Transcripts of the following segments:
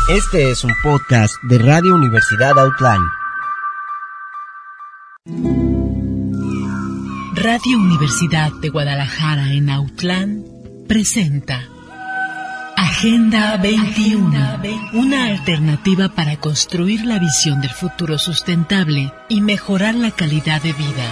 Este es un podcast de Radio Universidad Autlán. Radio Universidad de Guadalajara en Autlán presenta Agenda 21, una alternativa para construir la visión del futuro sustentable y mejorar la calidad de vida.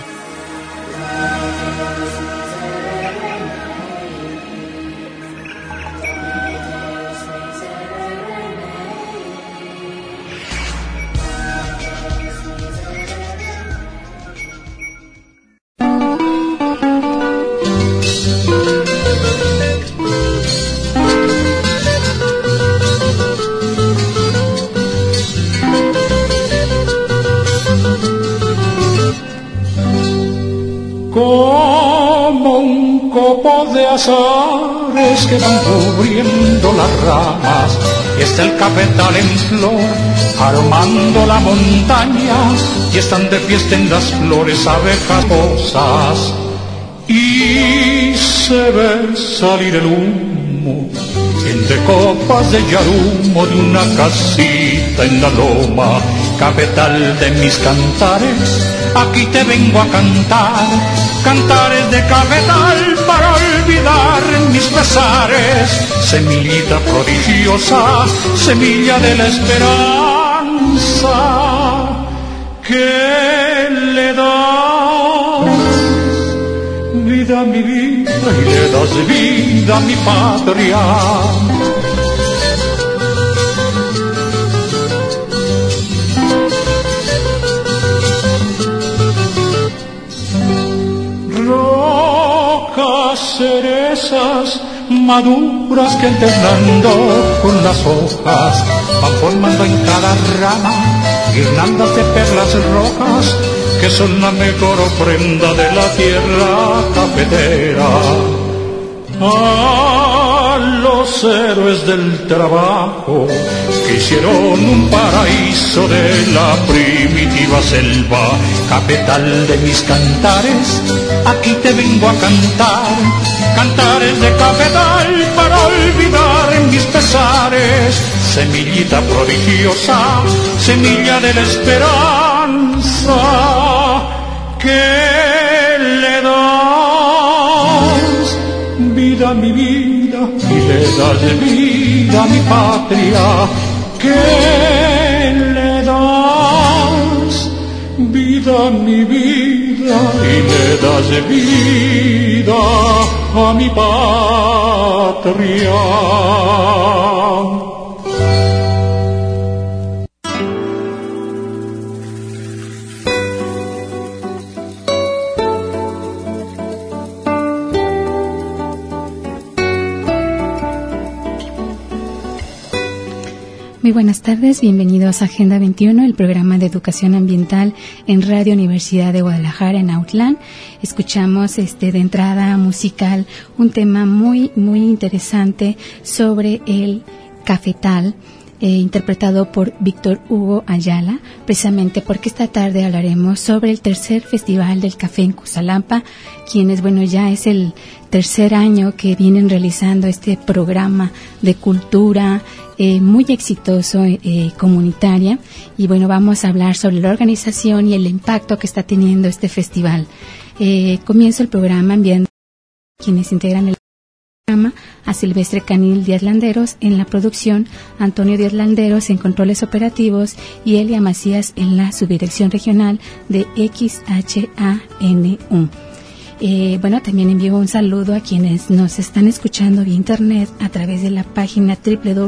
Como un copo de azares que van cubriendo las ramas, y está el cafetal en flor, aromando la montaña, y están de fiesta en las flores abejas posas, y se ve salir el humo, de copas de yarumo de una casita en la loma. Cafetal de mis cantares, aquí te vengo a cantar, cantares de cafetal para olvidar mis pesares. Semillita prodigiosa, semilla de la esperanza, que le das vida a mi vida y le das vida a mi patria. Cerezas maduras que alternando con las hojas van formando en cada rama guirnaldas de perlas rojas que son la mejor ofrenda de la tierra cafetera. A los héroes del trabajo que hicieron un paraíso de la primitiva selva. Cafetal de mis cantares, aquí te vengo a cantar, cantares de cafetal para olvidar mis pesares. Semillita prodigiosa, semilla de la esperanza, que le das vida a mi vida y le das vida a mi patria, que le das vida a mi vida y le das vida a mi patria. Muy buenas tardes, bienvenidos a Agenda 21, el programa de educación ambiental en Radio Universidad de Guadalajara en Autlán. Escuchamos de entrada musical un tema muy interesante sobre el cafetal, interpretado por Víctor Hugo Ayala, precisamente porque esta tarde hablaremos sobre el tercer Festival del Café en Cusalampa, quienes, ya es el tercer año que vienen realizando este programa de cultura muy exitoso, comunitaria, y vamos a hablar sobre la organización y el impacto que está teniendo este festival. Comienzo el programa enviando a quienes integran el programa: a Silvestre Canil Díaz Landeros en la producción, Antonio Díaz Landeros en controles operativos y Elia Macías en la subdirección regional de XHANU. También envío un saludo a quienes nos están escuchando vía internet a través de la página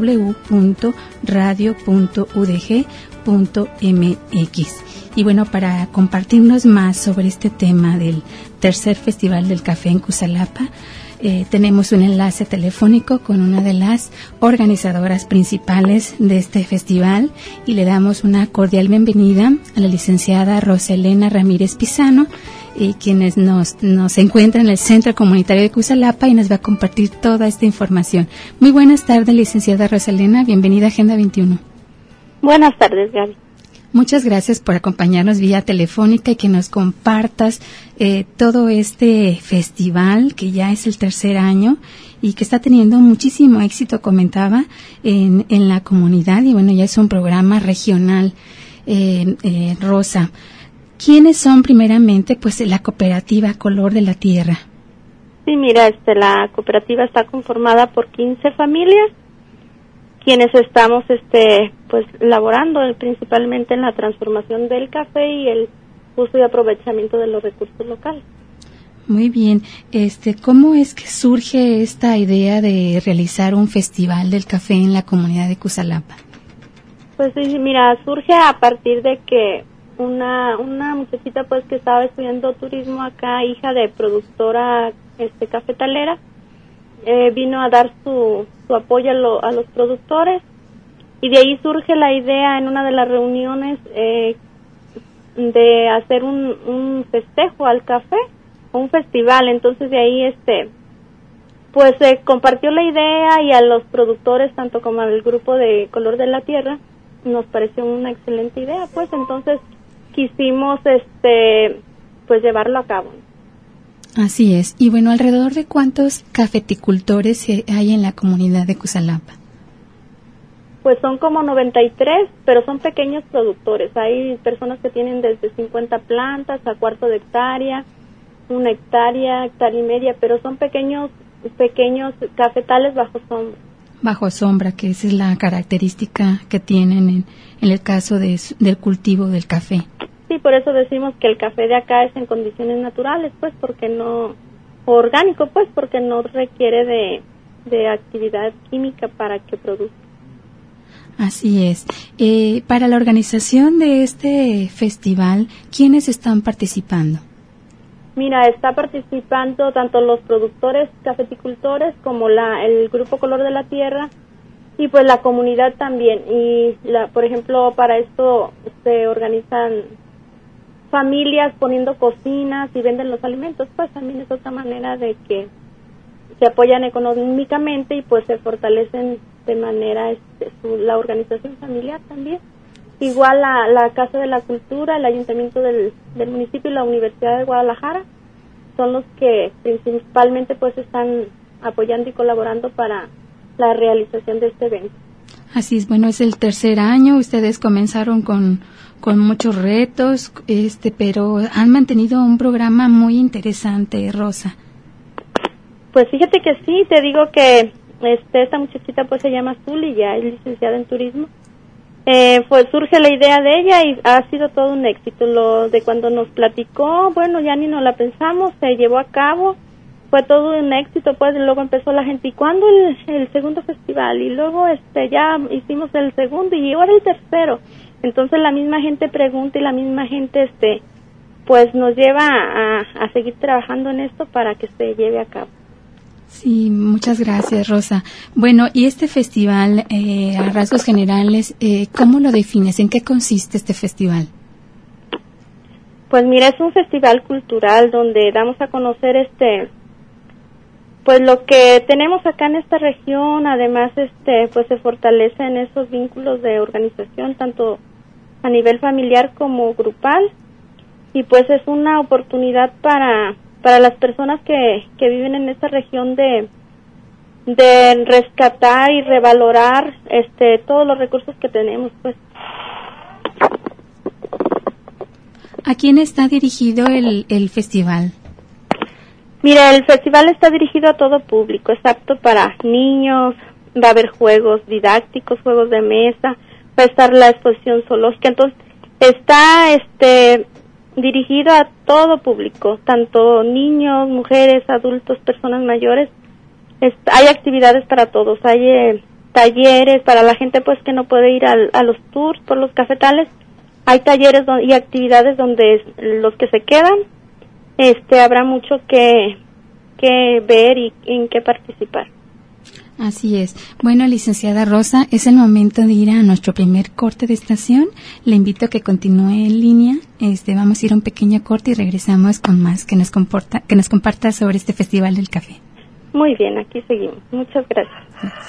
www.radio.udg.mx. Y para compartirnos más sobre este tema del tercer Festival del Café en Cusalapa, tenemos un enlace telefónico con una de las organizadoras principales de este festival y le damos una cordial bienvenida a la licenciada Roselena Ramírez Pizano, quienes nos encuentra en el Centro Comunitario de Cusalapa y nos va a compartir toda esta información. Muy buenas tardes, licenciada Roselena, bienvenida a Agenda 21. Buenas tardes, Gaby. Muchas gracias por acompañarnos vía telefónica y que nos compartas todo este festival, que ya es el tercer año, y que está teniendo muchísimo éxito, comentaba, en la comunidad, y bueno, ya es un programa regional. Rosa, ¿quiénes son primeramente pues la cooperativa Color de la Tierra? Sí, mira, la cooperativa está conformada por 15 familias, quienes estamos pues laborando principalmente en la transformación del café y el uso y aprovechamiento de los recursos locales. Muy bien, ¿cómo es que surge esta idea de realizar un festival del café en la comunidad de Cusalapa? Pues sí, mira, surge a partir de que una muchachita pues que estaba estudiando turismo acá, hija de productora cafetalera, vino a dar su apoyo a los productores, y de ahí surge la idea en una de las reuniones de hacer un festejo al café, un festival. Entonces de ahí pues se compartió la idea, y a los productores tanto como al grupo de Color de la Tierra nos pareció una excelente idea, pues entonces quisimos pues llevarlo a cabo. Así es. Y bueno, ¿alrededor de cuántos cafeticultores hay en la comunidad de Cusalapa? Pues son como 93, pero son pequeños productores. Hay personas que tienen desde 50 plantas a cuarto de hectárea, 1 hectárea, hectárea y media, pero son pequeños cafetales bajo sombra. Bajo sombra, que esa es la característica que tienen en el caso del cultivo del café. Sí, por eso decimos que el café de acá es en condiciones naturales, pues, porque no, orgánico, pues, porque no requiere de actividad química para que produzca. Así es. Para la organización de este festival, ¿quiénes están participando? Mira, está participando tanto los productores cafeticultores como el Grupo Color de la Tierra, y pues la comunidad también. Y por ejemplo, para esto se organizan familias poniendo cocinas y venden los alimentos, pues también es otra manera de que se apoyan económicamente y pues se fortalecen de manera la organización familiar también. Igual la Casa de la Cultura, el Ayuntamiento del municipio y la Universidad de Guadalajara son los que principalmente pues están apoyando y colaborando para la realización de este evento. Así es, bueno, es el tercer año, ustedes comenzaron con muchos retos, pero han mantenido un programa muy interesante, Rosa. Pues fíjate que sí, te digo que esta muchachita pues se llama Zuli, ya es licenciada en turismo. Pues surge la idea de ella y ha sido todo un éxito. Lo de cuando nos platicó, bueno, ya ni nos la pensamos, se llevó a cabo, fue todo un éxito, pues luego empezó la gente, ¿y cuándo el segundo festival? Y luego ya hicimos el segundo y ahora el tercero. Entonces la misma gente pregunta y la misma gente pues nos lleva a seguir trabajando en esto para que se lleve a cabo. Sí, muchas gracias, Rosa. Bueno, y este festival, a rasgos generales, ¿cómo lo defines? ¿En qué consiste este festival? Pues mira, es un festival cultural donde damos a conocer pues lo que tenemos acá en esta región. Además pues se fortalecen esos vínculos de organización tanto a nivel familiar como grupal, y pues es una oportunidad para las personas que viven en esta región de rescatar y revalorar todos los recursos que tenemos, pues. ¿A quién está dirigido el festival? Mira, el festival está dirigido a todo público, es apto para niños, va a haber juegos didácticos, juegos de mesa, va a estar la exposición zoológica, entonces está dirigido a todo público, tanto niños, mujeres, adultos, personas mayores. Hay actividades para todos, hay talleres para la gente pues que no puede ir a los tours por los cafetales. Hay talleres y actividades donde los que se quedan habrá mucho que ver y en qué participar. Así es. Bueno, licenciada Rosa, es el momento de ir a nuestro primer corte de estación. Le invito a que continúe en línea. Vamos a ir a un pequeño corte y regresamos con más que nos comparta sobre este Festival del Café. Muy bien, aquí seguimos. Muchas gracias.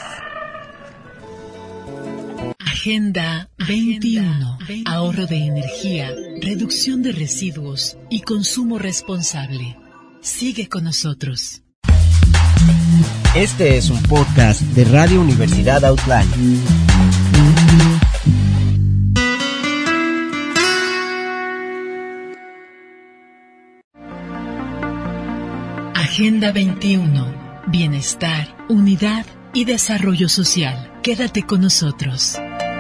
Agenda 21. Ahorro de energía, reducción de residuos y consumo responsable. Sigue con nosotros. Este es un podcast de Radio Universidad Outline. Agenda 21. Bienestar, unidad y desarrollo social. Quédate con nosotros.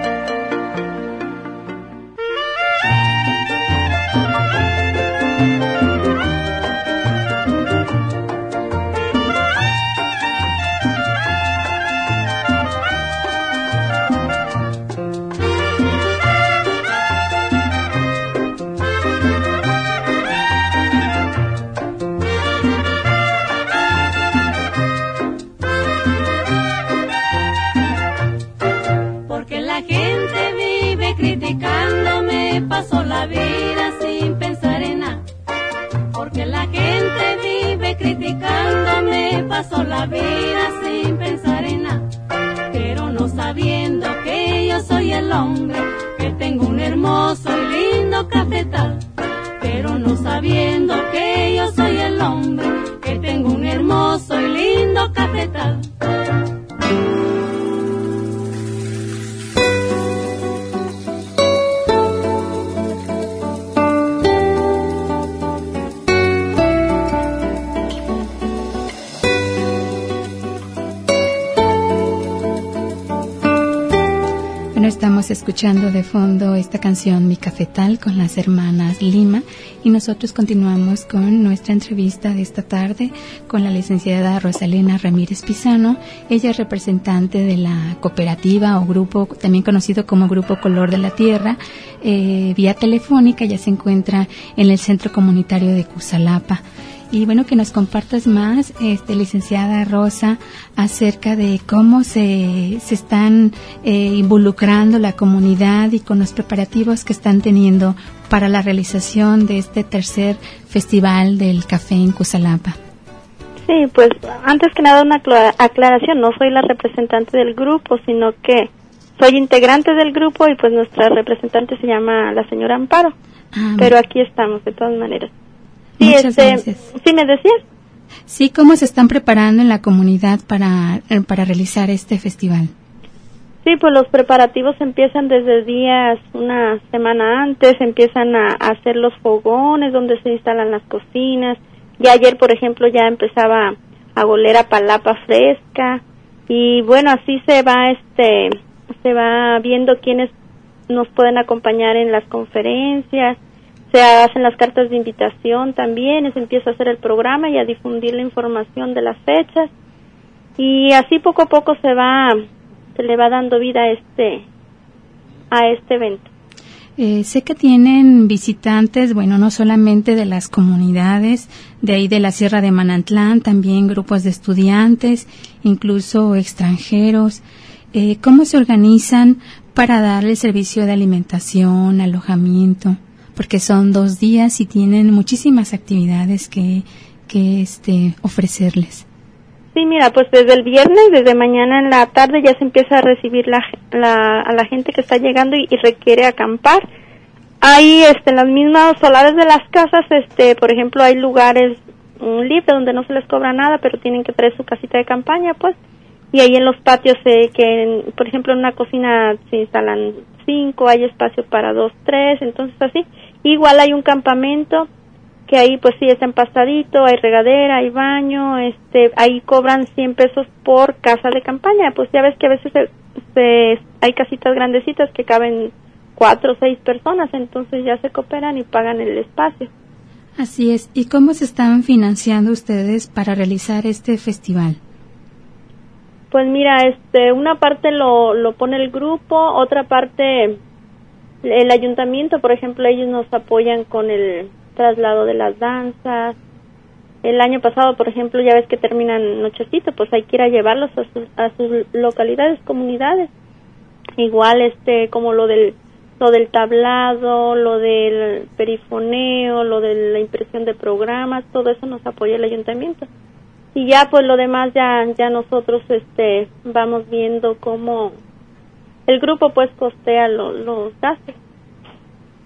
Paso la vida sin pensar en nada, pero no sabiendo que yo soy el hombre, que tengo un hermoso y lindo cafetal. Pero no sabiendo que yo soy el hombre, que tengo un hermoso y lindo cafetal. Estamos escuchando de fondo esta canción Mi Cafetal con las hermanas Lima y nosotros continuamos con nuestra entrevista de esta tarde con la licenciada Rosalena Ramírez Pizano. Ella es representante de la cooperativa o grupo, también conocido como Grupo Color de la Tierra, vía telefónica. Ya se encuentra en el Centro Comunitario de Cusalapa. Y bueno, que nos compartas más, licenciada Rosa, acerca de cómo se están involucrando la comunidad y con los preparativos que están teniendo para la realización de este tercer Festival del Café en Cusalapa. Sí, pues antes que nada una aclaración, no soy la representante del grupo, sino que soy integrante del grupo y pues nuestra representante se llama la señora Amparo, pero aquí estamos de todas maneras. Sí, muchas gracias. ¿Sí me decías? Sí, ¿cómo se están preparando en la comunidad para realizar este festival? Sí, pues los preparativos empiezan desde días, una semana antes, empiezan a hacer los fogones donde se instalan las cocinas. Ya ayer, por ejemplo, ya empezaba a oler a palapa fresca y bueno, así se va viendo quiénes nos pueden acompañar en las conferencias. Se hacen las cartas de invitación también, se empieza a hacer el programa y a difundir la información de las fechas y así poco a poco se le va dando vida a este evento. Sé que tienen visitantes, bueno, no solamente de las comunidades de ahí de la Sierra de Manantlán, también grupos de estudiantes, incluso extranjeros. ¿Cómo se organizan para darle servicio de alimentación, alojamiento? Porque son 2 días y tienen muchísimas actividades que ofrecerles. Sí, mira, pues desde el viernes, desde mañana en la tarde ya se empieza a recibir a la gente que está llegando y requiere acampar. Ahí en las mismas solares de las casas, por ejemplo, hay lugares libres donde no se les cobra nada, pero tienen que traer su casita de campaña, pues. Y ahí en los patios, por ejemplo, en una cocina se instalan 5, hay espacio para 2, 3, entonces así. Igual hay un campamento que ahí pues sí está empastadito, hay regadera, hay baño, ahí cobran 100 pesos por casa de campaña. Pues ya ves que a veces hay casitas grandecitas que caben 4 o 6 personas, entonces ya se cooperan y pagan el espacio. Así es. ¿Y cómo se están financiando ustedes para realizar este festival? Pues mira, una parte lo pone el grupo, otra parte el ayuntamiento, por ejemplo, ellos nos apoyan con el traslado de las danzas. El año pasado, por ejemplo, ya ves que terminan Nochecito, pues hay que ir a llevarlos a sus localidades, comunidades. Igual como lo del tablado, lo del perifoneo, lo de la impresión de programas, todo eso nos apoya el ayuntamiento. Y ya pues lo demás ya nosotros vamos viendo cómo el grupo pues costea los gastos.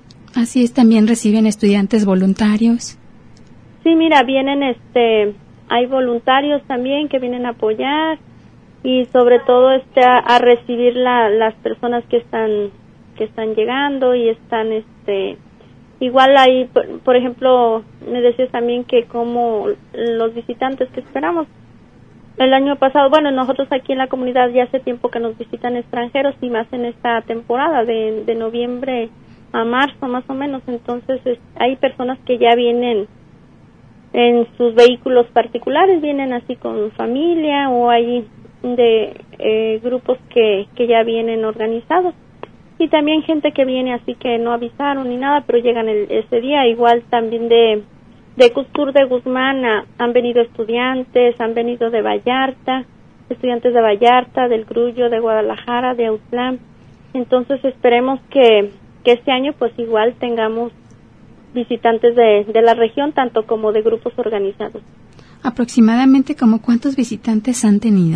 Así es, también reciben estudiantes voluntarios. Sí, mira, vienen hay voluntarios también que vienen a apoyar y sobre todo a recibir las personas que están llegando y están igual ahí, por ejemplo, me decías también que como los visitantes que esperamos. El año pasado, bueno, nosotros aquí en la comunidad ya hace tiempo que nos visitan extranjeros y más en esta temporada de noviembre a marzo más o menos, entonces hay personas que ya vienen en sus vehículos particulares, vienen así con familia o hay grupos que ya vienen organizados y también gente que viene así que no avisaron ni nada, pero llegan ese día. Igual también de Custur de Guzmán han venido estudiantes, han venido de Vallarta, estudiantes de Vallarta, del Grullo, de Guadalajara, de Autlán. Entonces esperemos que este año pues igual tengamos visitantes de la región, tanto como de grupos organizados. Aproximadamente, ¿como cuántos visitantes han tenido?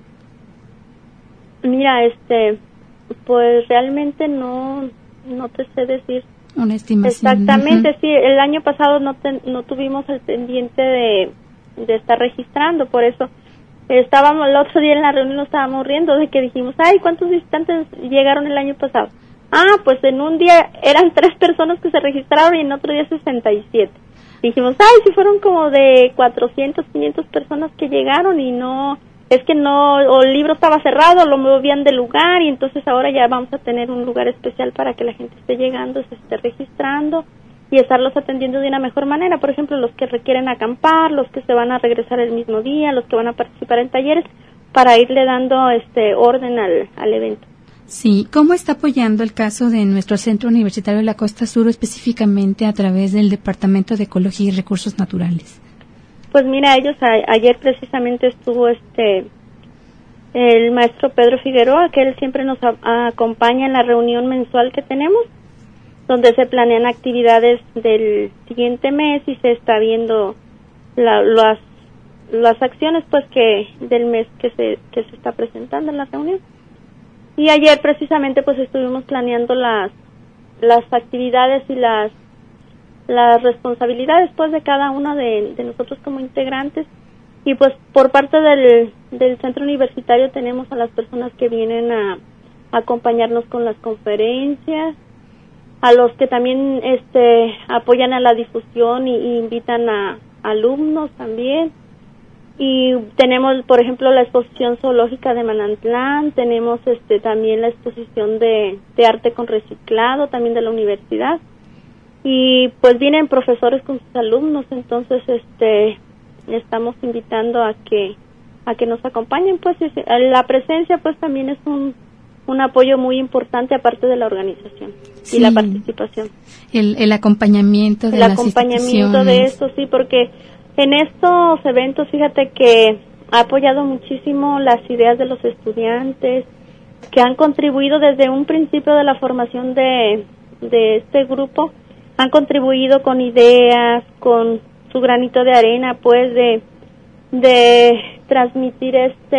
Mira, pues realmente no te sé decir una estimación. Exactamente, sí, el año pasado no tuvimos el pendiente de estar registrando, por eso estábamos el otro día en la reunión, nos estábamos riendo de que dijimos, ay, ¿cuántos visitantes llegaron el año pasado? Pues en un día eran 3 personas que se registraron y en otro día 67. Dijimos, si fueron como de 400, 500 personas que llegaron y o el libro estaba cerrado, lo movían de lugar y entonces ahora ya vamos a tener un lugar especial para que la gente esté llegando, se esté registrando y estarlos atendiendo de una mejor manera. Por ejemplo, los que requieren acampar, los que se van a regresar el mismo día, los que van a participar en talleres, para irle dando orden al evento. Sí, ¿cómo está apoyando el caso de nuestro Centro Universitario de la Costa Sur, específicamente a través del Departamento de Ecología y Recursos Naturales? Pues mira, ellos ayer precisamente estuvo el maestro Pedro Figueroa, que él siempre nos acompaña en la reunión mensual que tenemos, donde se planean actividades del siguiente mes y se está viendo las acciones pues del mes que se está presentando en la reunión. Y ayer precisamente pues estuvimos planeando las actividades y las responsabilidades pues de cada uno de nosotros como integrantes. Y pues por parte del centro universitario tenemos a las personas que vienen a acompañarnos con las conferencias, a los que también apoyan a la difusión y invitan a alumnos también. Y tenemos, por ejemplo, la exposición zoológica de Manantlán, tenemos también la exposición de arte con reciclado, también de la universidad. Y pues vienen profesores con sus alumnos, entonces estamos invitando a que nos acompañen, pues la presencia pues también es un apoyo muy importante aparte de la organización. Sí. Y la participación. El acompañamiento de las acompañamiento de esto, sí, porque en estos eventos, fíjate que ha apoyado muchísimo las ideas de los estudiantes, que han contribuido desde un principio de la formación de este grupo, han contribuido con ideas, con su granito de arena, pues de transmitir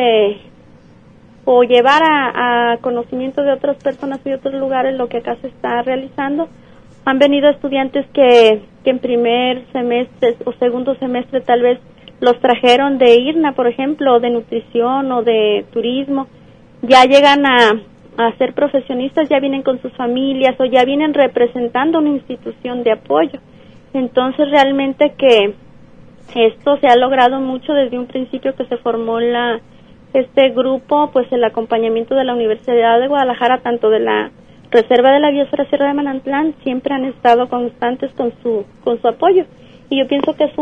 o llevar a conocimiento de otras personas y de otros lugares lo que acá se está realizando. Han venido estudiantes que en primer semestre o segundo semestre tal vez los trajeron de IRNA, por ejemplo, o de nutrición o de turismo. Ya llegan a ser profesionistas, ya vienen con sus familias o ya vienen representando una institución de apoyo. Entonces realmente que esto se ha logrado mucho desde un principio que se formó este grupo, pues el acompañamiento de la Universidad de Guadalajara, tanto de la Reserva de la Biosfera Sierra de Manantlán, siempre han estado constantes con su apoyo. Y yo pienso que es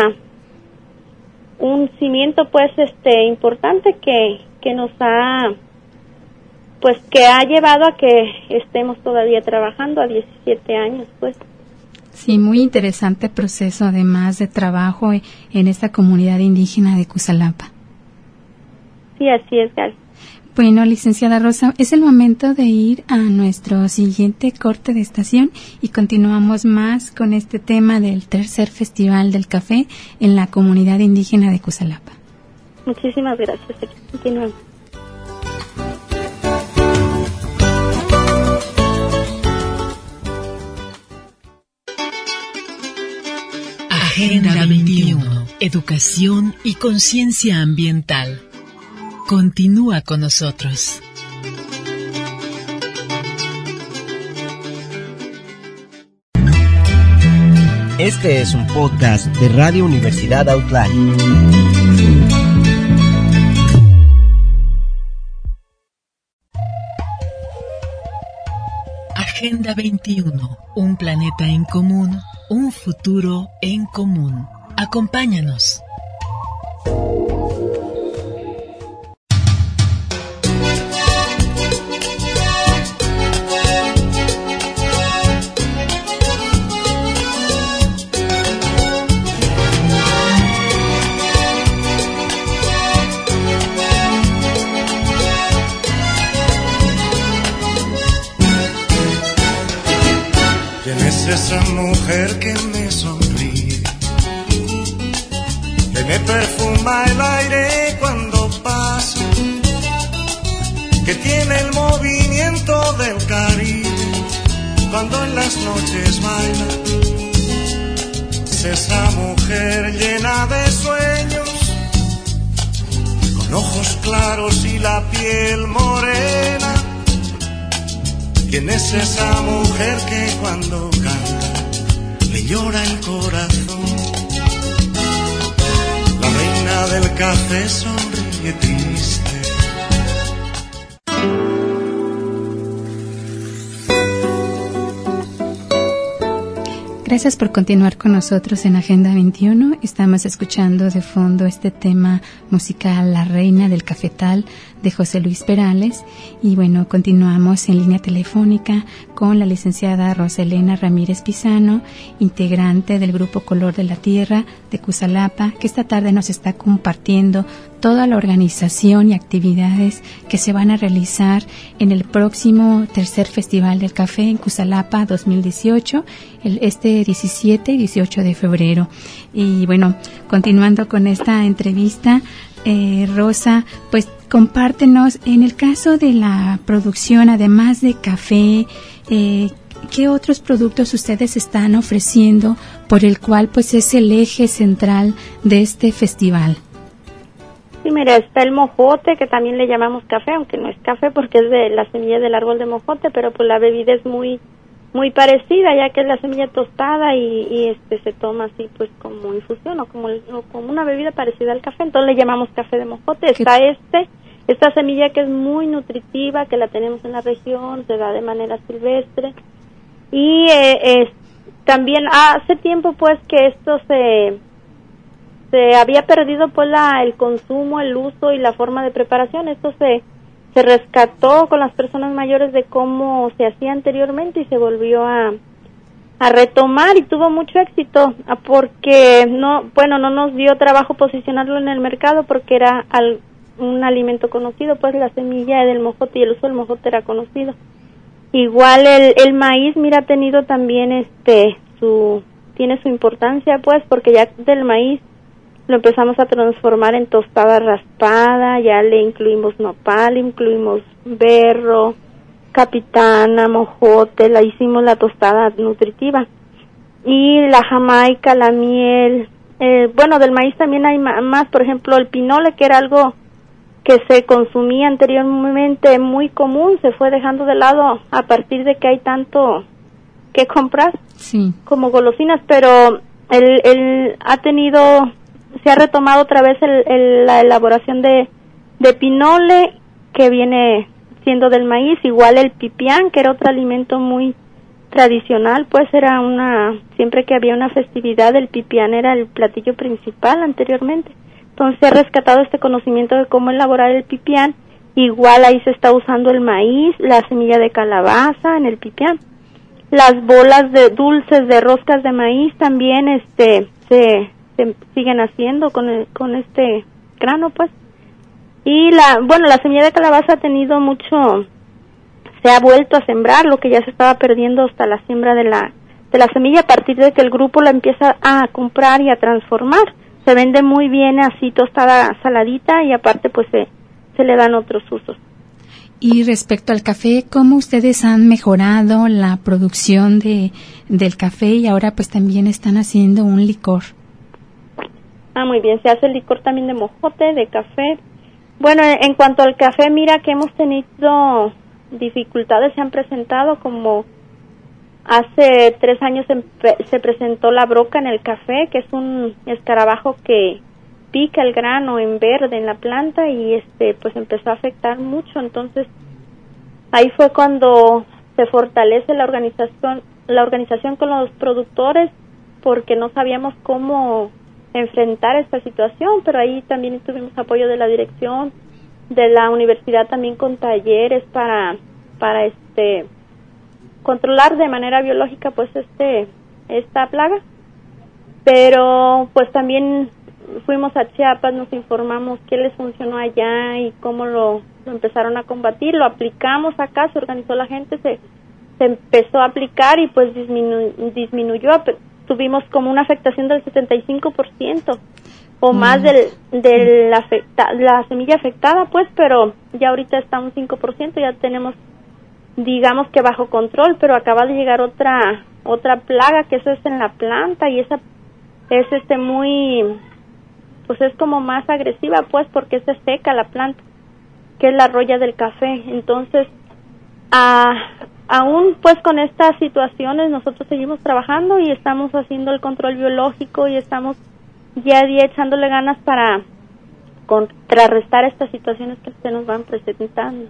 un cimiento pues importante que nos ha pues que ha llevado a que estemos todavía trabajando a 17 años pues. Sí, muy interesante proceso además de trabajo en esta comunidad indígena de Cusalapa. Sí, así es, Gal. Bueno, licenciada Rosa, es el momento de ir a nuestro siguiente corte de estación y continuamos más con este tema del tercer Festival del Café en la comunidad indígena de Cusalapa. Muchísimas gracias. Continuamos. Agenda 21, educación y conciencia ambiental. Continúa con nosotros. Este es un podcast de Radio Universidad Outland. Agenda 21. Un planeta en común, un futuro en común. Acompáñanos. Esa mujer que me sonríe, que me perfuma el aire cuando pasa, que tiene el movimiento del Caribe cuando en las noches baila. Es esa mujer llena de sueños, con ojos claros y la piel morena. ¿Quién es esa mujer que cuando canta le llora el corazón? La reina del café sonríe triste. Gracias por continuar con nosotros en Agenda 21. Estamos escuchando de fondo este tema musical La Reina del Cafetal de José Luis Perales. Y bueno, continuamos en línea telefónica con la licenciada Roselena Ramírez Pizano, integrante del Grupo Color de la Tierra de Cusalapa, que esta tarde nos está compartiendo toda la organización y actividades que se van a realizar en el próximo tercer Festival del Café en Cusalapa 2018, este 17 y 18 de febrero. Y bueno, continuando con esta entrevista, Rosa, pues compártenos, en el caso de la producción, además de café, ¿qué otros productos ustedes están ofreciendo por el cual pues es el eje central de este festival? Sí, mira, está el mojote, que también le llamamos café, aunque no es café porque es de la semilla del árbol de mojote, pero pues la bebida es muy parecida, ya que es la semilla tostada y se toma así pues como infusión o como una bebida parecida al café, entonces le llamamos café de mojote. Está esta semilla que es muy nutritiva, que la tenemos en la región, se da de manera silvestre, y también hace tiempo pues que esto se había perdido pues el consumo, el uso y la forma de preparación. Esto se rescató con las personas mayores de cómo se hacía anteriormente y se volvió a retomar y tuvo mucho éxito, porque no nos dio trabajo posicionarlo en el mercado porque era un alimento conocido, pues la semilla del mojote y el uso del mojote era conocido. Igual el maíz, mira, ha tenido también tiene su importancia, pues, porque ya del maíz lo empezamos a transformar en tostada raspada, ya le incluimos nopal, incluimos berro, capitana, mojote, la hicimos la tostada nutritiva. Y la jamaica, la miel, del maíz también hay más, por ejemplo, el pinole, que era algo que se consumía anteriormente muy común, se fue dejando de lado a partir de que hay tanto que comprar, sí, como golosinas, pero se ha retomado otra vez la elaboración de pinole, que viene siendo del maíz. Igual el pipián, que era otro alimento muy tradicional, pues era siempre que había una festividad, el pipián era el platillo principal anteriormente. Entonces se ha rescatado este conocimiento de cómo elaborar el pipián. Igual ahí se está usando el maíz, la semilla de calabaza en el pipián. Las bolas de dulces de roscas de maíz también se siguen haciendo con este grano, pues. Y la semilla de calabaza ha tenido se ha vuelto a sembrar, lo que ya se estaba perdiendo hasta la siembra de la semilla, a partir de que el grupo la empieza a comprar y a transformar. Se vende muy bien así tostada, saladita, y aparte pues se le dan otros usos. Y respecto al café, ¿cómo ustedes han mejorado la producción del café y ahora pues también están haciendo un licor? Muy bien, se hace licor también de mojote, de café. Bueno, en cuanto al café, mira que hemos tenido dificultades, se han presentado, como hace 3 años se presentó la broca en el café, que es un escarabajo que pica el grano en verde en la planta y pues empezó a afectar mucho. Entonces ahí fue cuando se fortalece la organización con los productores, porque no sabíamos cómo enfrentar esta situación, pero ahí también tuvimos apoyo de la dirección de la universidad, también con talleres para controlar de manera biológica pues esta plaga. Pero pues también fuimos a Chiapas, nos informamos qué les funcionó allá y cómo lo empezaron a combatir, lo aplicamos acá, se organizó la gente, se empezó a aplicar y pues disminuyó, tuvimos como una afectación del 75% o más de la semilla afectada, pues, pero ya ahorita está un 5%, ya tenemos, digamos que bajo control, pero acaba de llegar otra plaga, que eso es en la planta, y esa es muy, pues es como más agresiva, pues, porque se seca la planta, que es la roya del café. Entonces, aún pues con estas situaciones nosotros seguimos trabajando y estamos haciendo el control biológico y estamos día a día echándole ganas para contrarrestar estas situaciones que se nos van presentando.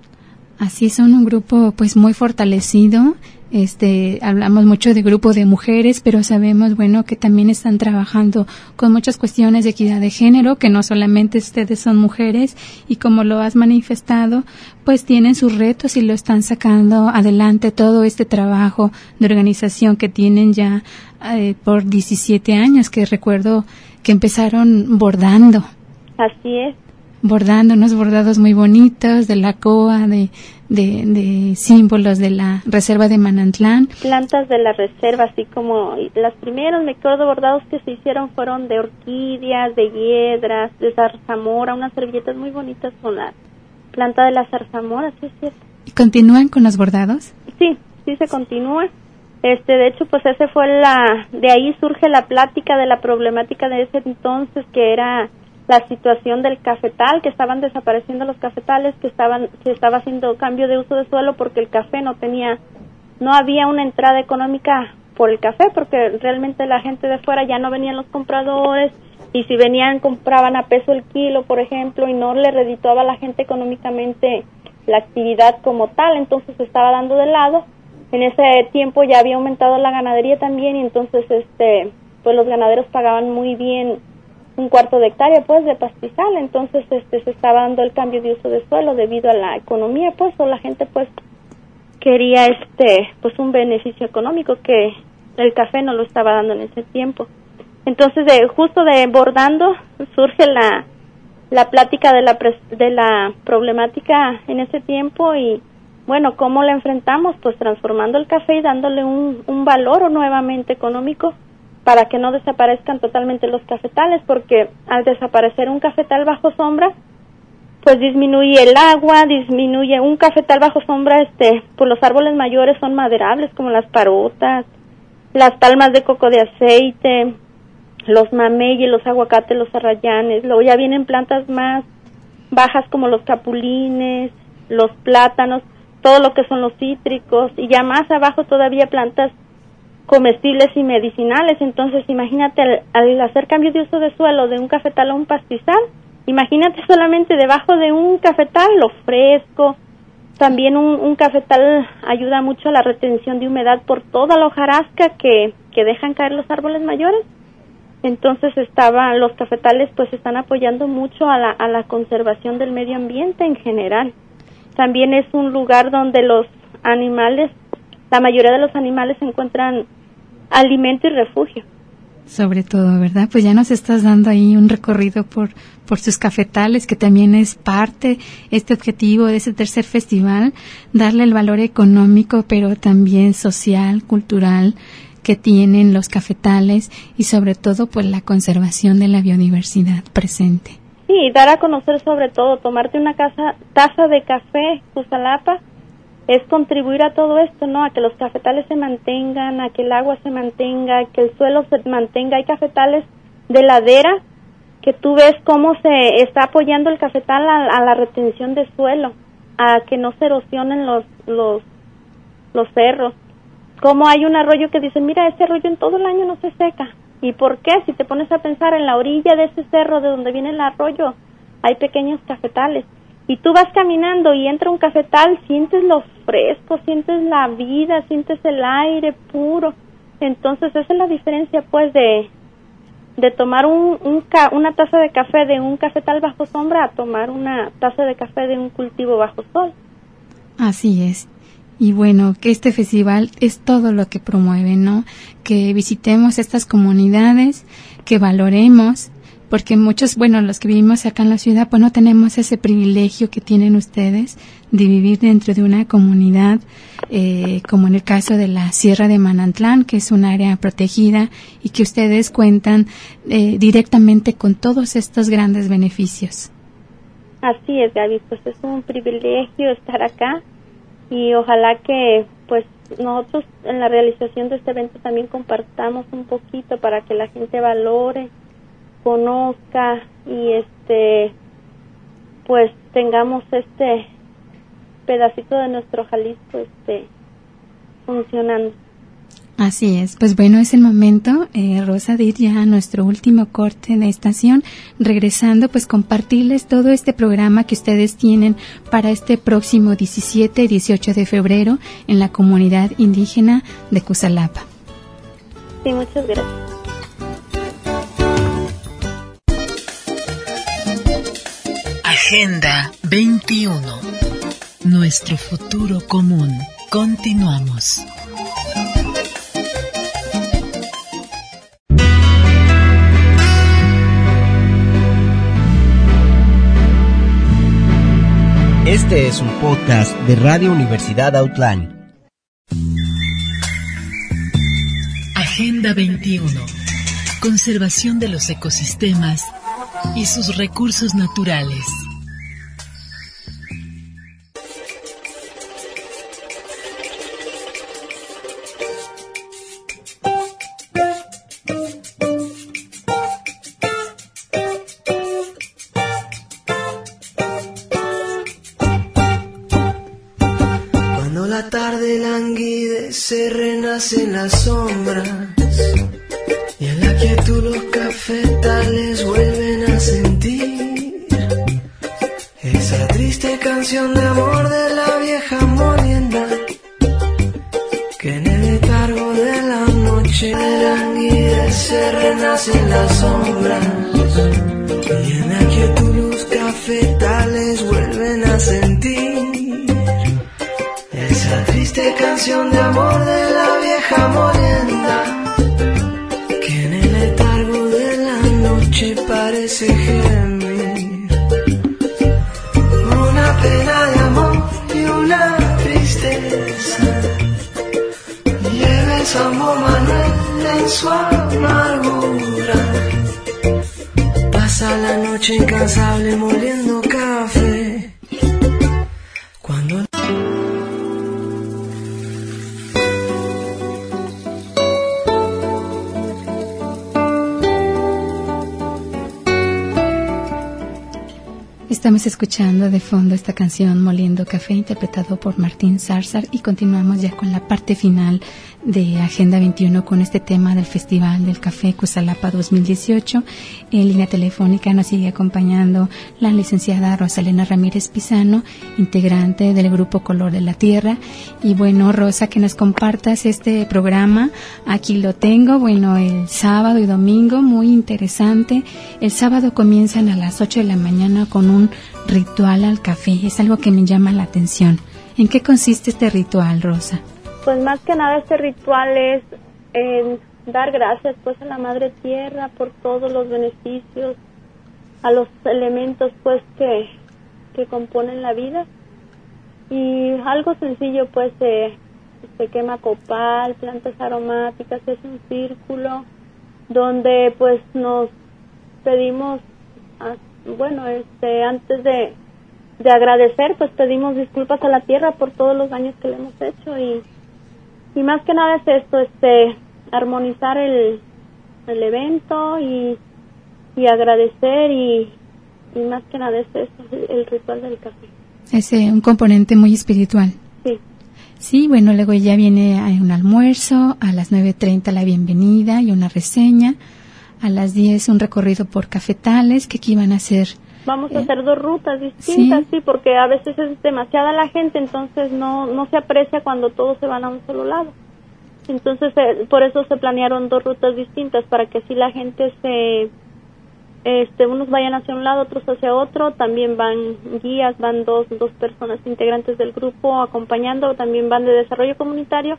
Así son un grupo pues muy fortalecido. Hablamos mucho de grupo de mujeres, pero sabemos, bueno, que también están trabajando con muchas cuestiones de equidad de género, que no solamente ustedes son mujeres, y como lo has manifestado, pues tienen sus retos y lo están sacando adelante, todo este trabajo de organización que tienen ya por 17 años, que recuerdo que empezaron bordando. Así es. Bordando unos bordados muy bonitos de la COA, de símbolos de la reserva de Manantlán. Plantas de la reserva, así como los primeros, me acuerdo, bordados que se hicieron fueron de orquídeas, de hiedras, de zarzamora, unas servilletas muy bonitas con la planta de la zarzamora, sí es cierto. ¿Y continúan con los bordados? Sí se continúa. De hecho, pues ese fue de ahí surge la plática de la problemática de ese entonces, que era la situación del cafetal, que estaban desapareciendo los cafetales, que estaba haciendo cambio de uso de suelo porque el café no había una entrada económica por el café, porque realmente la gente de fuera ya no venían los compradores, y si venían compraban a peso el kilo, por ejemplo, y no le redituaba a la gente económicamente la actividad como tal, entonces se estaba dando de lado. En ese tiempo ya había aumentado la ganadería también, y entonces pues los ganaderos pagaban muy bien un cuarto de hectárea pues de pastizal, entonces se estaba dando el cambio de uso de suelo debido a la economía, pues, o la gente pues quería pues un beneficio económico que el café no lo estaba dando en ese tiempo. Entonces justo de bordando surge la plática de la problemática en ese tiempo, y bueno, ¿cómo la enfrentamos? Pues transformando el café y dándole un valor nuevamente económico para que no desaparezcan totalmente los cafetales, porque al desaparecer un cafetal bajo sombra, pues disminuye el agua, disminuye un cafetal bajo sombra, pues los árboles mayores son maderables, como las parotas, las palmas de coco de aceite, los mameyes, los aguacates, los arrayanes. Luego ya vienen plantas más bajas como los capulines, los plátanos, todo lo que son los cítricos, y ya más abajo todavía plantas comestibles y medicinales. Entonces imagínate, al hacer cambio de uso de suelo de un cafetal a un pastizal, imagínate solamente debajo de un cafetal lo fresco. También un cafetal ayuda mucho a la retención de humedad por toda la hojarasca que dejan caer los árboles mayores. Entonces los cafetales pues están apoyando mucho a la conservación del medio ambiente en general. También es un lugar donde los animales, la mayoría de los animales, encuentran alimento y refugio. Sobre todo, ¿verdad? Pues ya nos estás dando ahí un recorrido por sus cafetales, que también es parte, objetivo de ese tercer festival, darle el valor económico, pero también social, cultural, que tienen los cafetales, y sobre todo pues la conservación de la biodiversidad presente. Sí, dar a conocer, sobre todo, tomarte una taza de café Cusalapa es contribuir a todo esto, ¿no? A que los cafetales se mantengan, a que el agua se mantenga, que el suelo se mantenga. Hay cafetales de ladera que tú ves cómo se está apoyando el cafetal a la retención de suelo, a que no se erosionen los cerros. Como hay un arroyo que dice, mira, ese arroyo en todo el año no se seca. ¿Y por qué? Si te pones a pensar, en la orilla de ese cerro de donde viene el arroyo hay pequeños cafetales. Y tú vas caminando y entra un cafetal, sientes lo fresco, sientes la vida, sientes el aire puro. Entonces esa es la diferencia, pues, de tomar una taza de café de un cafetal bajo sombra a tomar una taza de café de un cultivo bajo sol. Así es. Y bueno, que este festival es todo lo que promueve, ¿no? Que visitemos estas comunidades, que valoremos, porque muchos, bueno, los que vivimos acá en la ciudad, pues no tenemos ese privilegio que tienen ustedes de vivir dentro de una comunidad, como en el caso de la Sierra de Manantlán, que es un área protegida y que ustedes cuentan directamente con todos estos grandes beneficios. Así es, Gaby, pues es un privilegio estar acá y ojalá que pues nosotros en la realización de este evento también compartamos un poquito para que la gente valore, conozca y pues tengamos este pedacito de nuestro Jalisco funcionando. Así es, pues bueno, es el momento, Rosa, de ir ya a nuestro último corte de estación, regresando, pues compartirles todo este programa que ustedes tienen para este próximo 17 y 18 de febrero en la comunidad indígena de Cusalapa. Sí, muchas gracias. Agenda 21. Nuestro futuro común. Continuamos. Este es un podcast de Radio Universidad Outland. Agenda 21. Conservación de los ecosistemas y sus recursos naturales. Se renacen las sombras y en la quietud los cafetales vuelven a sentir esa triste canción de amor de la vieja molienda que en el letargo de la noche languidece, renacen las sombras y en la quietud los cafetales vuelven a sentir esa triste canción de amor de la vieja molienda que en el letargo de la noche parece gemir. Una pena de amor y una tristeza lleva el Sambo Manuel en su amargura. Pasa la noche incansable moliendo café. Cuando estamos escuchando de fondo esta canción Moliendo Café, interpretado por Martín Zarzar, y continuamos ya con la parte final de Agenda 21 con este tema del Festival del Café Cusalapa 2018. En línea telefónica nos sigue acompañando la licenciada Rosalena Ramírez Pizano, integrante del Grupo Color de la Tierra. Y bueno, Rosa, que nos compartas este programa. Aquí lo tengo, bueno, el sábado y domingo, muy interesante. El sábado comienzan a las 8 de la mañana con un ritual al café. Es algo que me llama la atención. ¿En qué consiste este ritual, Rosa? Pues más que nada este ritual es dar gracias pues a la Madre Tierra por todos los beneficios, a los elementos pues que componen la vida. Y algo sencillo pues se quema copal, plantas aromáticas, es un círculo donde pues nos pedimos, antes de agradecer pues pedimos disculpas a la tierra por todos los daños que le hemos hecho y más que nada es esto, armonizar el evento y agradecer y más que nada es eso, el ritual del café. Es un componente muy espiritual. Sí. Sí, bueno, luego ya viene un almuerzo, a las 9:30 la bienvenida y una reseña, a las 10 un recorrido por cafetales, que aquí van a hacer. Vamos a hacer 2 rutas distintas, sí, porque a veces es demasiada la gente, entonces no se aprecia cuando todos se van a un solo lado. Entonces, por eso se planearon 2 rutas distintas, para que así la gente unos vayan hacia un lado, otros hacia otro. También van guías, van dos personas integrantes del grupo acompañando, también van de desarrollo comunitario,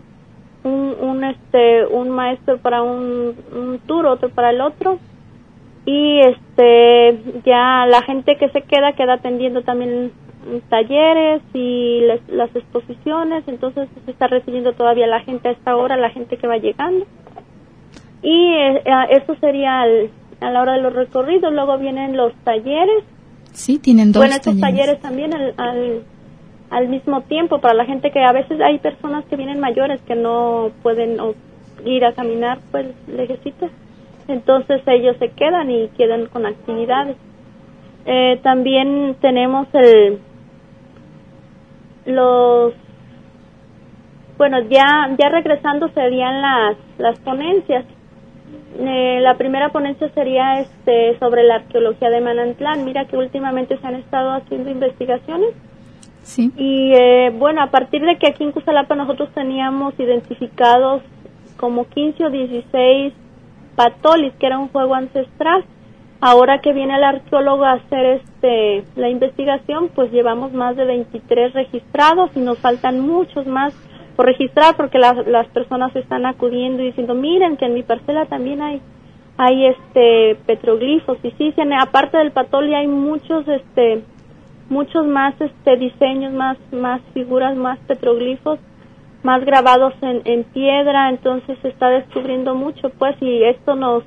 un maestro para un tour, otro para el otro, y ya la gente que se queda atendiendo también talleres y las exposiciones. Entonces se está recibiendo todavía la gente a esta hora, la gente que va llegando, y eso sería a la hora de los recorridos. Luego vienen los talleres. Sí, tienen 2 talleres. Bueno, estos talleres también al mismo tiempo, para la gente que a veces hay personas que vienen mayores que no pueden ir a caminar pues lejecitos, entonces ellos se quedan con actividades. También tenemos ya regresando serían las ponencias. La primera ponencia sería sobre la arqueología de Manantlán. Mira que últimamente se han estado haciendo investigaciones. Sí. Y a partir de que aquí en Cusalapa nosotros teníamos identificados como 15 o 16 patolis, que era un juego ancestral. Ahora que viene el arqueólogo a hacer la investigación, pues llevamos más de 23 registrados y nos faltan muchos más por registrar, porque las personas están acudiendo y diciendo, miren que en mi parcela también hay petroglifos. Y sí, aparte del patoli hay muchos más diseños, más figuras, más petroglifos, más grabados en piedra. Entonces se está descubriendo mucho, pues, y esto nos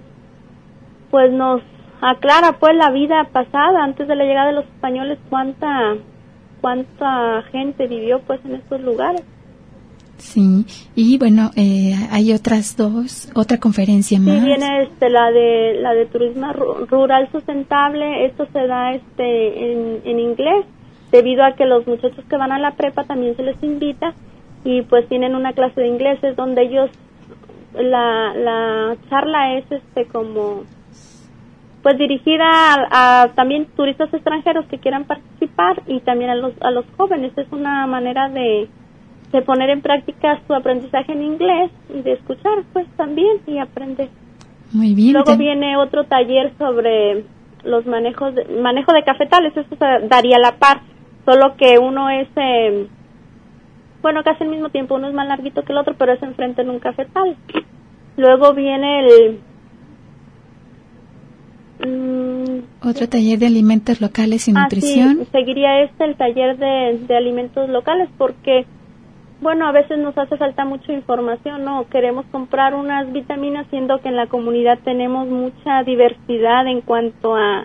aclara pues la vida pasada, antes de la llegada de los españoles, cuánta gente vivió pues en estos lugares. Sí, y bueno, hay otra conferencia más. Sí, viene la de turismo rural sustentable. Esto se da en inglés, debido a que los muchachos que van a la prepa también se les invita, y pues tienen una clase de inglés, es donde ellos, la charla es como pues dirigida a también turistas extranjeros que quieran participar, y también a los jóvenes. Es una manera de poner en práctica su aprendizaje en inglés y de escuchar pues también y aprender. Muy bien. Luego viene otro taller sobre los manejo de cafetales. Eso se daría a la par, solo que uno es casi al mismo tiempo, uno es más larguito que el otro, pero es enfrente en un cafetal. Luego viene otro taller de alimentos locales y nutrición. Sí, seguiría el taller de alimentos locales, porque a veces nos hace falta mucha información, ¿no? Queremos comprar unas vitaminas, siendo que en la comunidad tenemos mucha diversidad en cuanto a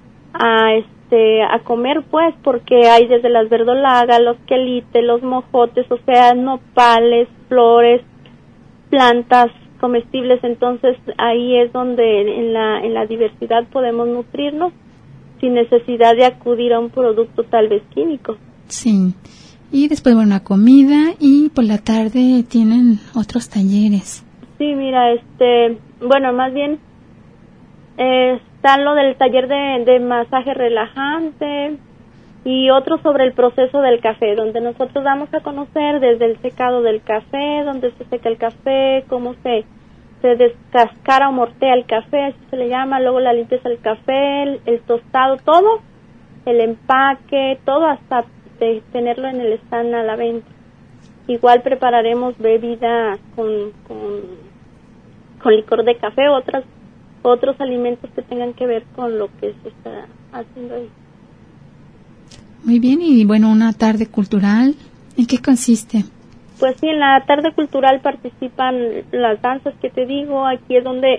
comer, pues, porque hay desde las verdolagas, los quelites, los mojotes, o sea, nopales, flores, plantas comestibles. Entonces ahí es donde en la diversidad podemos nutrirnos sin necesidad de acudir a un producto tal vez químico. Sí. Y después, una comida, y por la tarde tienen otros talleres. Sí, mira, más bien está lo del taller de masaje relajante y otro sobre el proceso del café, donde nosotros damos a conocer desde el secado del café, donde se seca el café, cómo se descascara o mortea el café, así se le llama, luego la limpieza del café, el tostado, todo, el empaque, todo, hasta de tenerlo en el stand a la venta. Igual prepararemos bebida con licor de café, otros alimentos que tengan que ver con lo que se está haciendo ahí. Muy bien, y una tarde cultural, ¿en qué consiste? Pues sí, en la tarde cultural participan las danzas que te digo. Aquí es donde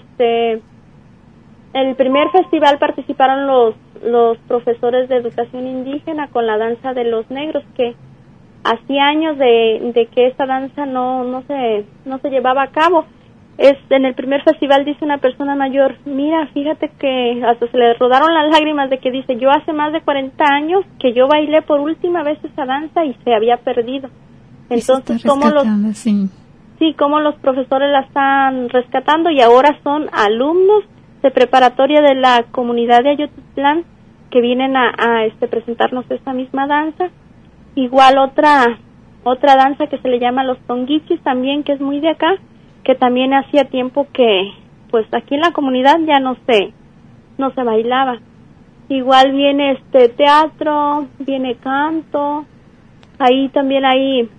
el primer festival participaron los profesores de educación indígena con la danza de los negros, que hacía años de que esta danza no se llevaba a cabo, en el primer festival dice una persona mayor, mira, fíjate que hasta se le rodaron las lágrimas de que dice, yo hace más de 40 años que yo bailé por última vez esa danza y se había perdido. Entonces, cómo los profesores la están rescatando y ahora son alumnos de preparatoria de la comunidad de Ayotitlán que vienen a presentarnos esta misma danza. Igual otra danza que se le llama los tonguichis también, que es muy de acá, que también hacía tiempo que pues aquí en la comunidad ya no se bailaba. Igual viene teatro, viene canto, ahí también hay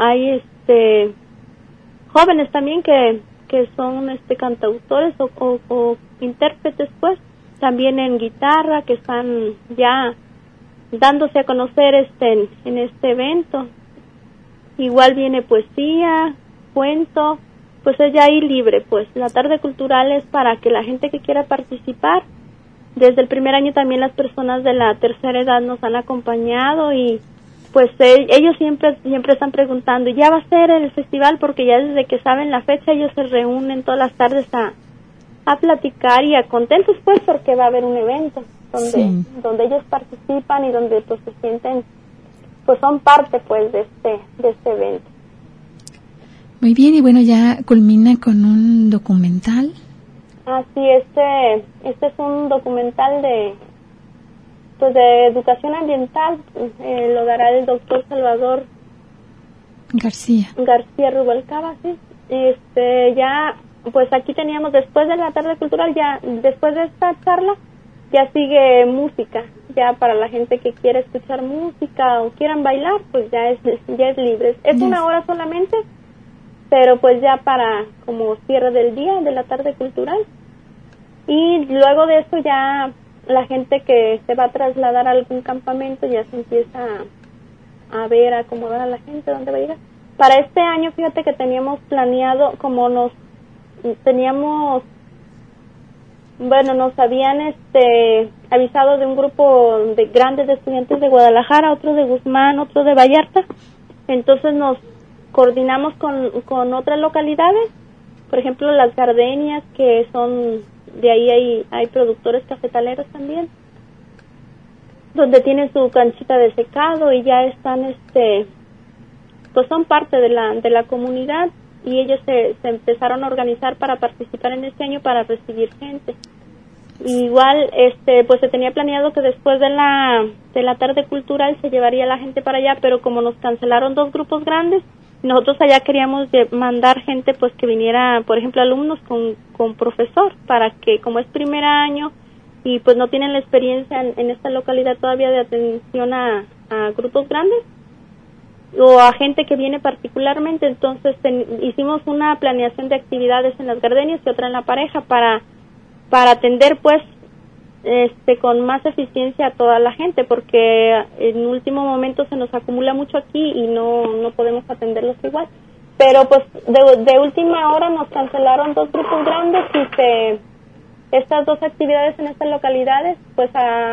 jóvenes también que son cantautores o intérpretes, pues también en guitarra, que están ya dándose a conocer en este evento. Igual viene poesía, cuento, pues es ya ahí libre, pues la tarde cultural es para que la gente que quiera participar. Desde el primer año también las personas de la tercera edad nos han acompañado y pues ellos siempre están preguntando, ¿ya va a ser el festival? Porque ya desde que saben la fecha ellos se reúnen todas las tardes a platicar y a contentos, pues, porque va a haber un evento donde ellos participan y donde pues se sienten, pues son parte pues de este evento. Muy bien, y bueno, ya culmina con un documental. Sí, este es un documental de educación ambiental, lo dará el doctor Salvador García Rubalcaba, sí. Ya, pues aquí teníamos, después de la tarde cultural, ya después de esta charla, ya sigue música, ya para la gente que quiere escuchar música o quieran bailar, pues ya es libre. Es una hora solamente, pero pues ya para como cierre del día de la tarde cultural. Y luego de eso ya la gente que se va a trasladar a algún campamento ya se empieza a ver, a acomodar a la gente dónde va a llegar. Para este año, fíjate que teníamos planeado, nos habían avisado de un grupo de grandes de estudiantes de Guadalajara, otro de Guzmán, otro de Vallarta. Entonces nos coordinamos con otras localidades, por ejemplo Las Gardenias, que son de ahí hay productores cafetaleros también, donde tienen su canchita de secado y ya están pues son parte de la comunidad y ellos se empezaron a organizar para participar en este año para recibir gente. Igual pues se tenía planeado que después de la tarde cultural se llevaría la gente para allá, pero como nos cancelaron 2 grupos grandes, nosotros allá queríamos mandar gente pues que viniera, por ejemplo, alumnos con profesor, para que como es primer año y pues no tienen la experiencia en esta localidad todavía de atención a grupos grandes o a gente que viene particularmente, entonces hicimos una planeación de actividades en Las Gardenias y otra en La Pareja para atender pues con más eficiencia a toda la gente, porque en último momento se nos acumula mucho aquí y no podemos atenderlos igual. Pero pues de última hora nos cancelaron 2 grupos grandes y estas 2 actividades en estas localidades, pues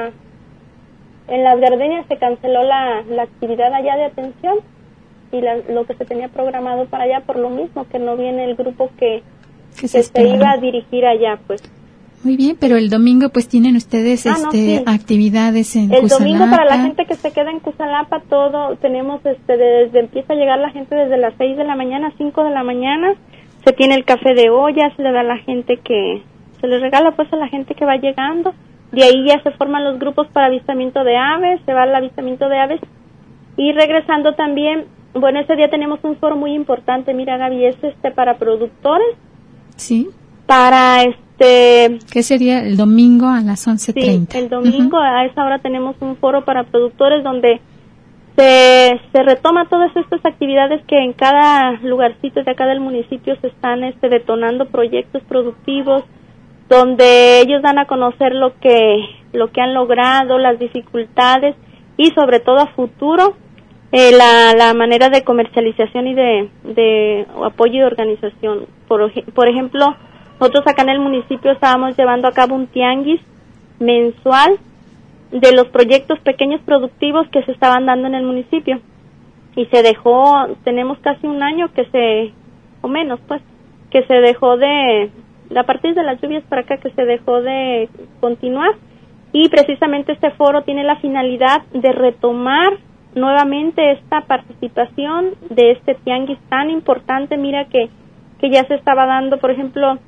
en Las Gardenias se canceló la actividad allá de atención y lo que se tenía programado para allá, por lo mismo que no viene el grupo que se iba a dirigir allá, pues. Muy bien, pero el domingo pues tienen ustedes actividades en el Cusalapa. Domingo para la gente que se queda en Cusalapa, todo tenemos empieza a llegar la gente desde las 6 de la mañana, 5 de la mañana, se tiene el café de olla, se le da a la gente se le regala pues a la gente que va llegando. De ahí ya se forman los grupos para avistamiento de aves, se va al avistamiento de aves y regresando también, bueno, ese día tenemos un foro muy importante, mira Gaby, es para productores. Sí. Para ¿qué sería el domingo a las 11:30? Sí, el domingo a esa hora tenemos un foro para productores donde se retoma todas estas actividades que en cada lugarcito de acá del municipio se están detonando proyectos productivos, donde ellos dan a conocer lo que han logrado, las dificultades y sobre todo a futuro la manera de comercialización y de apoyo y de organización. Por ejemplo, nosotros acá en el municipio estábamos llevando a cabo un tianguis mensual de los proyectos pequeños productivos que se estaban dando en el municipio tenemos casi un año o menos pues, se dejó de, a partir de las lluvias para acá, que se dejó de continuar, y precisamente este foro tiene la finalidad de retomar nuevamente esta participación de este tianguis tan importante. Mira que ya se estaba dando, por ejemplo,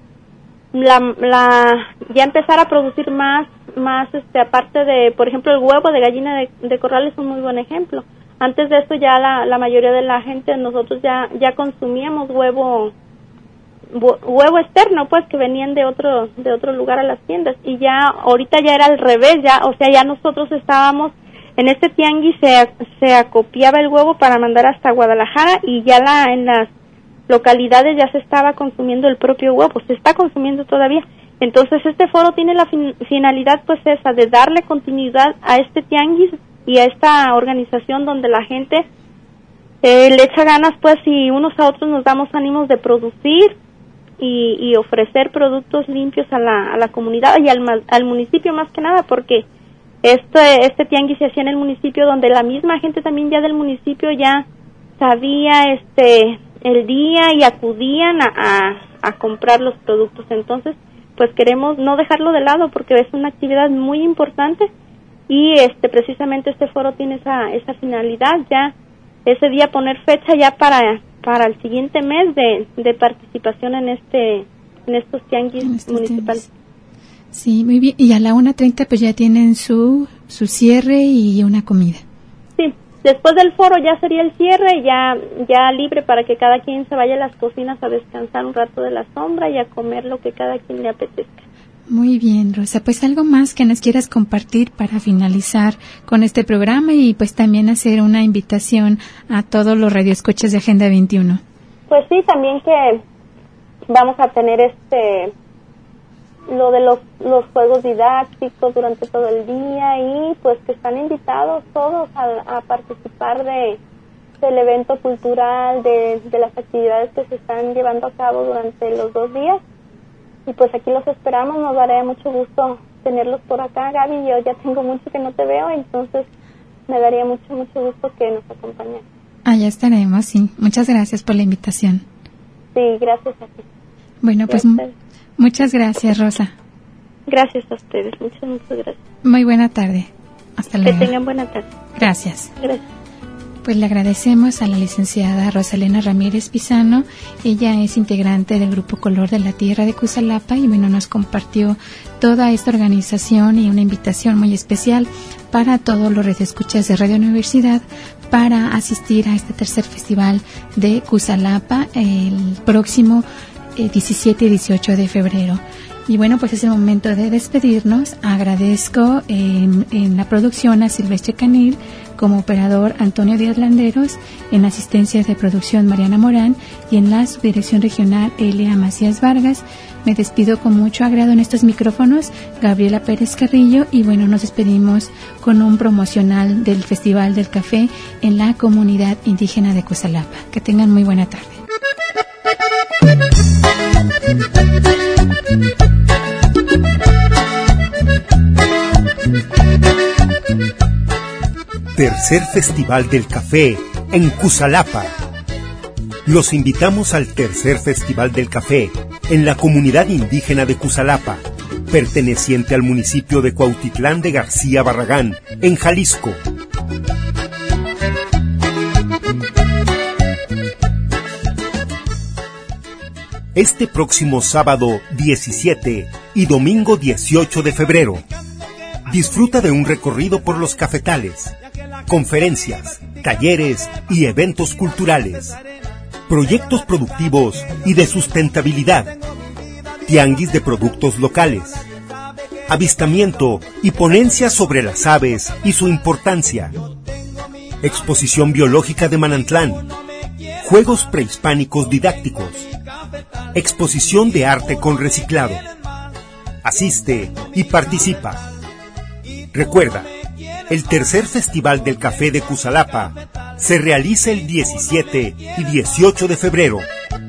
ya empezar a producir más aparte de, por ejemplo, el huevo de gallina de corral es un muy buen ejemplo. Antes de esto ya la mayoría de la gente, nosotros ya consumíamos huevo externo, pues, que venían de otro lugar a las tiendas, y ya ahorita ya era al revés, ya nosotros estábamos en este tianguis, se acopiaba el huevo para mandar hasta Guadalajara, y ya en las localidades ya se estaba consumiendo el propio huevo, se está consumiendo todavía. Entonces este foro tiene la finalidad, pues, esa, de darle continuidad a este tianguis y a esta organización donde la gente le echa ganas, pues, y unos a otros nos damos ánimos de producir y ofrecer productos limpios a la comunidad y al municipio, más que nada, porque este tianguis se hacía en el municipio, donde la misma gente también ya del municipio ya sabía el día y acudían a comprar los productos. Entonces, pues, queremos no dejarlo de lado, porque es una actividad muy importante, y precisamente este foro tiene esa finalidad, ya ese día poner fecha ya para el siguiente mes de participación en estos tianguis municipales. Sí, muy bien. Y a la 1:30 pues ya tienen su cierre y una comida. Sí, después del foro ya sería el cierre, ya libre para que cada quien se vaya a las cocinas a descansar un rato de la sombra y a comer lo que cada quien le apetezca. Muy bien, Rosa. Pues algo más que nos quieras compartir para finalizar con este programa, y pues también hacer una invitación a todos los radioescuchas de Agenda 21. Pues sí, también que vamos a tener lo de los juegos didácticos durante todo el día, y pues que están invitados todos a participar del evento cultural, de las actividades que se están llevando a cabo durante los 2 días. Y pues aquí los esperamos, nos dará mucho gusto tenerlos por acá, Gaby. Yo ya tengo mucho que no te veo, entonces me daría mucho gusto que nos acompañen. Ya estaremos, sí. Muchas gracias por la invitación. Sí, gracias a ti. Bueno, pues muchas gracias, Rosa. Gracias a ustedes, muchas gracias. Muy buena tarde. Hasta luego. Que tengan buena tarde. Gracias. Gracias. Pues le agradecemos a la licenciada Rosalena Ramírez Pizano. Ella es integrante del Grupo Color de la Tierra de Cusalapa, y bueno, nos compartió toda esta organización y una invitación muy especial para todos los radioescuchas de Radio Universidad para asistir a este tercer festival de Cusalapa el próximo 17 y 18 de febrero. Y bueno, pues es el momento de despedirnos. Agradezco en la producción a Silvestre Canil, como operador Antonio Díaz Landeros, en asistencia de producción Mariana Morán, y en la subdirección regional Elia Macías Vargas. Me despido con mucho agrado en estos micrófonos, Gabriela Pérez Carrillo, y bueno, nos despedimos con un promocional del Festival del Café en la comunidad indígena de Cusalapa. Que tengan muy buena tarde. Tercer Festival del Café en Cusalapa. Los invitamos al Tercer Festival del Café en la comunidad indígena de Cusalapa, perteneciente al municipio de Cuautitlán de García Barragán, en Jalisco. Este próximo sábado 17 y domingo 18 de febrero, disfruta de un recorrido por los cafetales, conferencias, talleres y eventos culturales, proyectos productivos y de sustentabilidad, tianguis de productos locales, avistamiento y ponencias sobre las aves y su importancia, exposición biológica de Manantlán, juegos prehispánicos didácticos, exposición de arte con reciclado. Asiste y participa. Recuerda, el tercer Festival del Café de Cusalapa se realiza el 17 y 18 de febrero.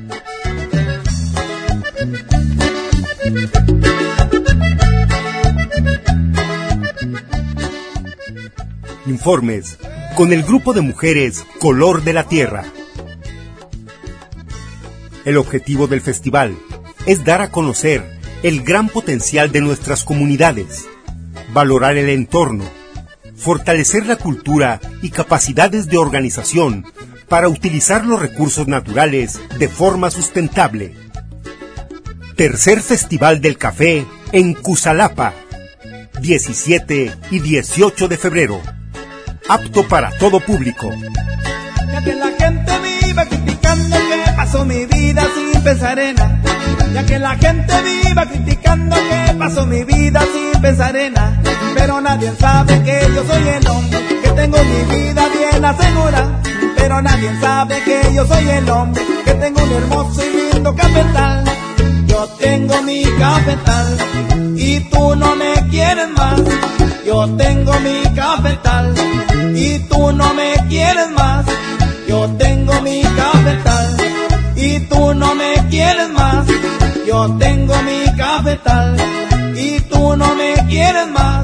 Informes con el grupo de mujeres Color de la Tierra. El objetivo del festival es dar a conocer el gran potencial de nuestras comunidades, valorar el entorno, fortalecer la cultura y capacidades de organización para utilizar los recursos naturales de forma sustentable. Tercer Festival del Café en Cusalapa, 17 y 18 de febrero. Apto para todo público. Ya que la gente viva criticando que pasó mi vida sin pensar en nada. Ya que la gente viva criticando que pasó mi vida sin pensar en nada. Pero nadie sabe que yo soy el hombre, que tengo mi vida bien asegurada. Pero nadie sabe que yo soy el hombre, que tengo un hermoso y lindo cafetal. Yo tengo mi cafetal y tú no me quieres más. Yo tengo mi cafetal y tú no me quieres más. Yo tengo mi cafetal y tú no me quieres más. Yo tengo mi cafetal y tú no me quieres más.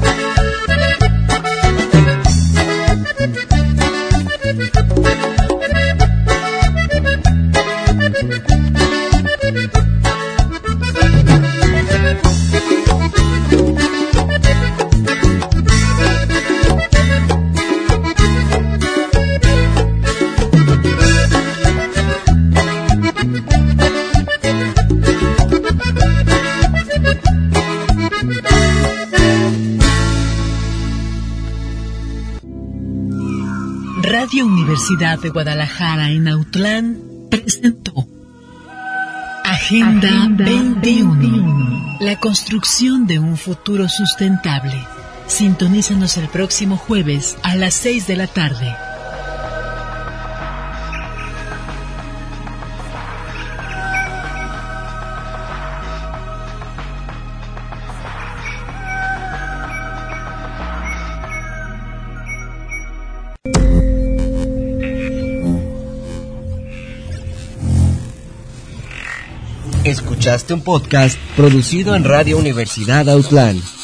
Radio Universidad de Guadalajara en Autlán presentó Agenda 21, la construcción de un futuro sustentable. Sintonízanos el próximo jueves a las 6 de la tarde. Escuchaste un podcast producido en Radio Universidad Autlán.